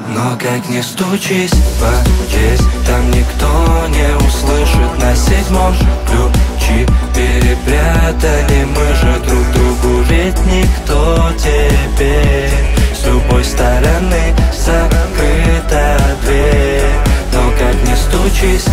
Но как не стучись по честь, там никто не услышит. На седьмом ключи перепрятали, мы же друг другу ведь никто. Теперь с любой стороны закрыта дверь. Но как не стучись